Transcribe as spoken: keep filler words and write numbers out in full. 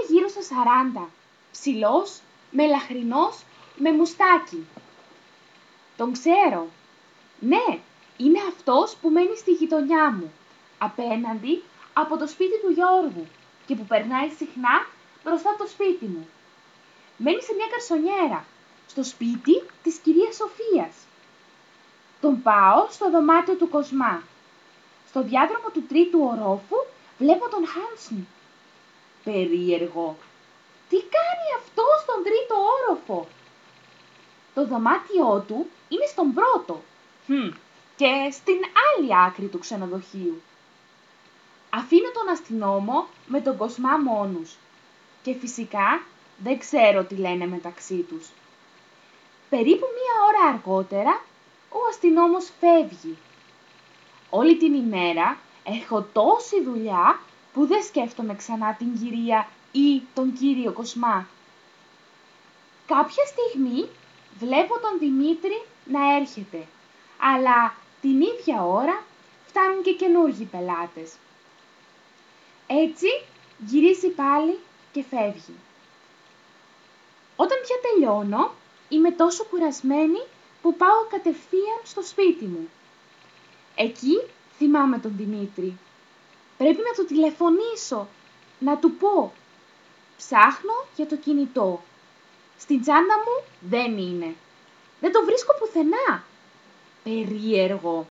γύρω στα σαράντα, ψηλός, μελαχρινός, με μουστάκι. Τον ξέρω. Ναι, είναι αυτός που μένει στη γειτονιά μου, απέναντι από το σπίτι του Γιώργου και που περνάει συχνά μπροστά από το σπίτι μου. Μένει σε μια καρσονιέρα, στο σπίτι της κυρίας Σοφίας. Τον πάω στο δωμάτιο του Κοσμά. Στο διάδρομο του τρίτου ορόφου βλέπω τον Χάνσον. Περίεργο. Τι κάνει αυτό στον τρίτο όροφο? Το δωμάτιό του είναι στον πρώτο. Hm, και στην άλλη άκρη του ξενοδοχείου. Αφήνω τον αστυνόμο με τον Κοσμά μόνους. Και φυσικά δεν ξέρω τι λένε μεταξύ τους. Περίπου μία ώρα αργότερα ο αστυνόμος φεύγει. Όλη την ημέρα έχω τόση δουλειά που δεν σκέφτομαι ξανά την κυρία ή τον κύριο Κοσμά. Κάποια στιγμή βλέπω τον Δημήτρη να έρχεται, αλλά την ίδια ώρα φτάνουν και καινούργιοι πελάτες. Έτσι γυρίζει πάλι και φεύγει. Όταν πια τελειώνω, είμαι τόσο κουρασμένη που πάω κατευθείαν στο σπίτι μου. Εκεί θυμάμαι τον Δημήτρη. Πρέπει να του τηλεφωνήσω, να του πω. Ψάχνω για το κινητό. Στην τσάντα μου δεν είναι. Δεν το βρίσκω πουθενά. Περίεργο.